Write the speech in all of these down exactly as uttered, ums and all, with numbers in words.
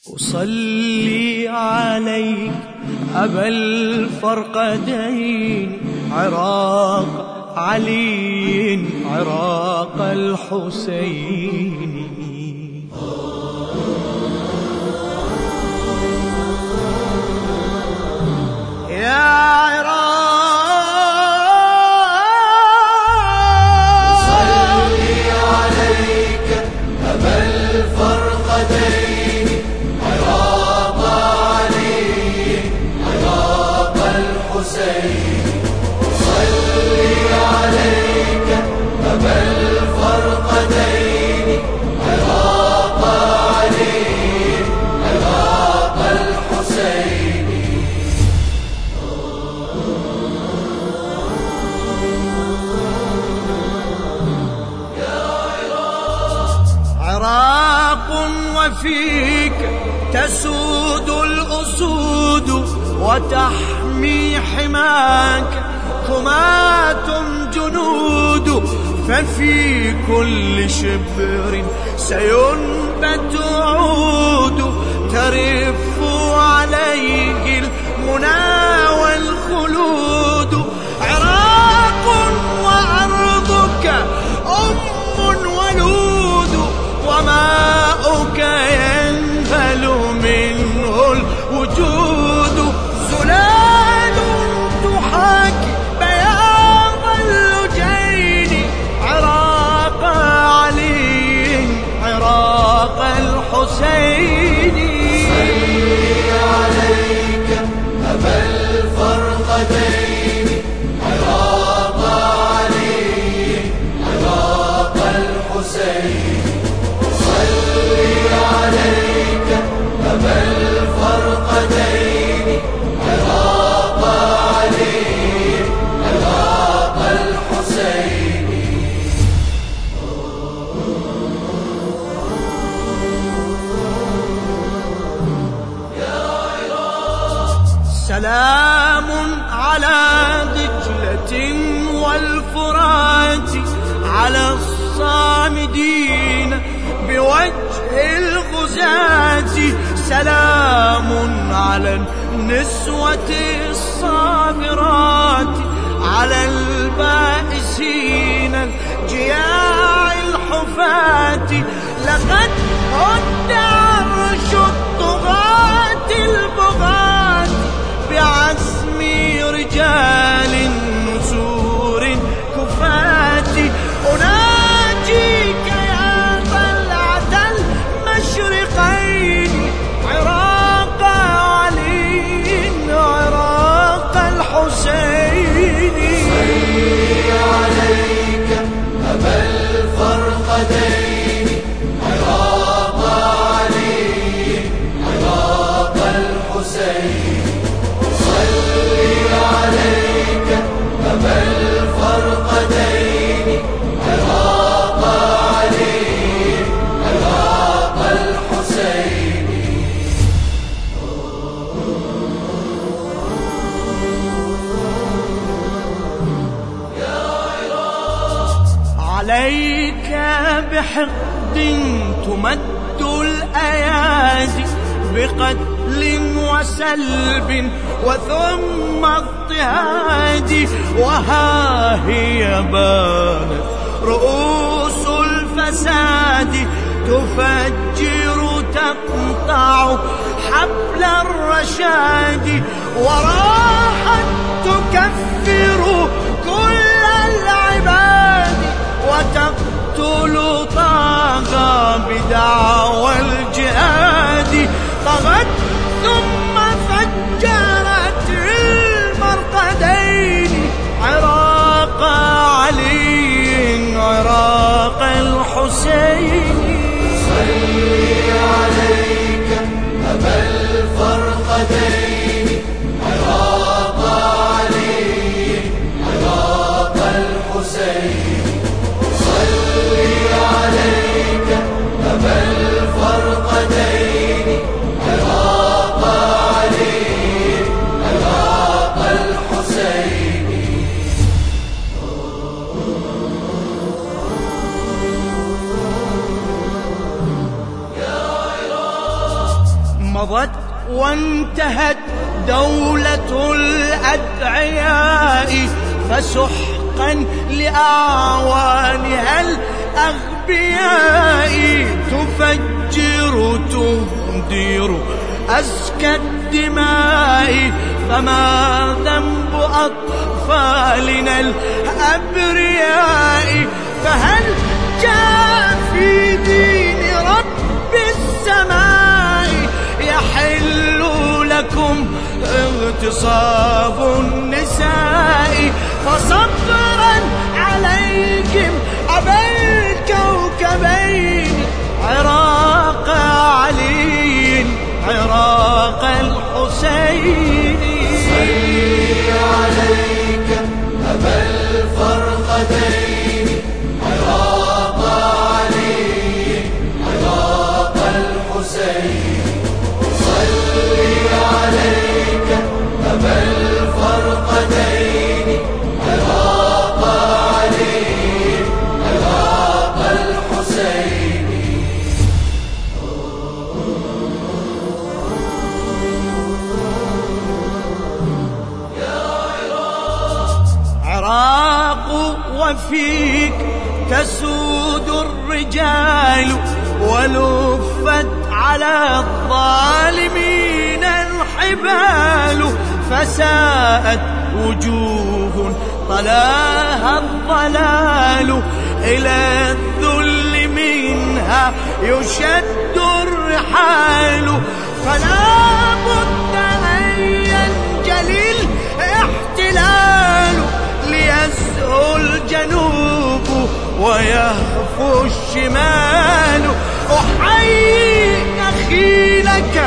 أصلي عليك أبا الفرقدين عراق علي عراق الحسين. يا عراق صلي عليك أبا الفرقدين عراق علي عراق الحسين. صلي عليك أبا الفرقدين عراق علي عراق الحسين. عراق وفيك تسود الأسود وتحمي حماك حماة جنود، ففي كل شبر سينبت عود ترف عليه المنى والخلود. عراق وأرضك أم ولود وماؤك ينهل منه الوجود. زلال تحاكي بياض اللجين عراق علي عراق الحسين. صلي عليك أبا الفرقدين عراق علي عراق الحسين. صلي عليك أبا الفرقدين عراق علي عراق الحسين. سلام على دجلة والفرات على الصامدين بوجه الغزاة. سلام على النسوة الصابرات على البائسين الجياع الحفاة. لقد هد عرش الطغاة البغاة بعزم رجال نسور كفاة. أناجيك يا طلعة المشرقين عراق علي عراق الحسين. صلي عليك أبا الفرقدين عراق علي عراق الحسين. صلي عليك أبا الفرقدين عراق علي عراق الحسين. عليك بحقد تمد الأيادي بقتل وسلب وثم اضطهاد. وها هي بانت رؤوس الفساد تفجر تقطع حبل الرشاد. وراحت تكفر كل العباد وتقتل طاغى بدعوى الجهاد. طغت ثم فجرت المرقدين عراق علي عراق الحسين. صلي عليك أبا الفرقدين عراق علي عراق الحسين. صلي عليك أبا الفرقدين عراق علي عراق الحسين. مضت وانتهت دولة الأدعياء، فسحقا لأعوانها الأغبياء، تفجر تهدر أزكى الدماء. فما ذنب أطفالنا الأبرياء؟ فهل جاء في دين رب السماء يحل لكم اغتصاب النساء؟ فصبرا عليكم أبا الكوكبين، عراق علي عراق الحسين. صلي عليك أبا الفرقدين، عراق علي عراق الحسين. صلي عليك أبا الفرقدين، عراق علي عراق الحسين. عراق وفيك تسود الرجال، ولفت على الظالمين الحبال، فساءت وجوه طلاها الضلال، إلى الذل منها يشد الرحال. فلا بد أن ينجلي الاحتلال، ليزهو الجنوب ويهفو الشمال. أحيي نخيلك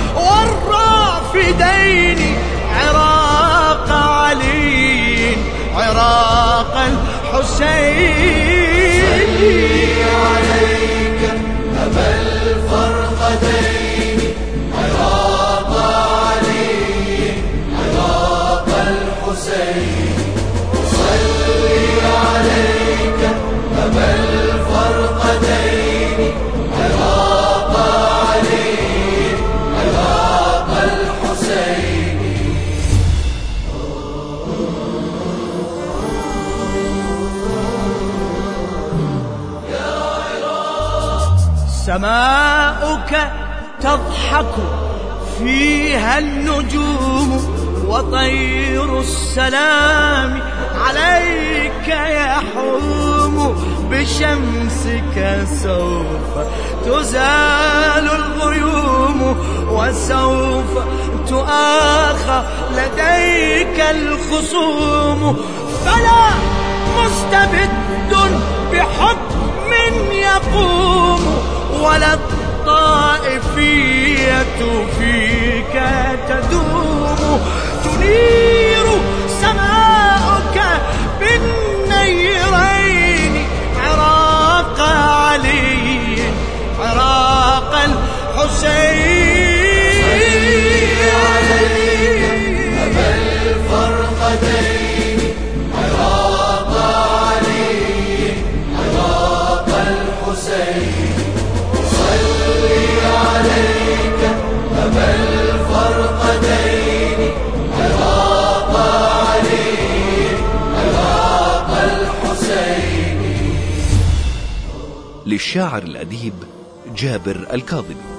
والرافدين، عراق علي عراق الحسين. صلي عليك أبا الفرقدين، عراق علي عراق الحسين. صلي عليك أبا الفرقدين، عراق علي عراق الحسين. سماؤك تضحك فيها النجوم، وطير السلام عليك يحوم. بشمسك سوف تزال الغيوم، وسوف تؤاخى لديك الخصوم. فلا مستبد بحكم يقوم، ولا الطائفية فيك تدوم. تنير سماؤك بالنيرين، عراق علي عراق الحسين. صلي عليك أبا الفرقدين، عراق علي عراق الحسين. صلي عليك أبا الفرقدين، عراق علي عراق الحسين. للشاعر الأديب جابر الكاظمي.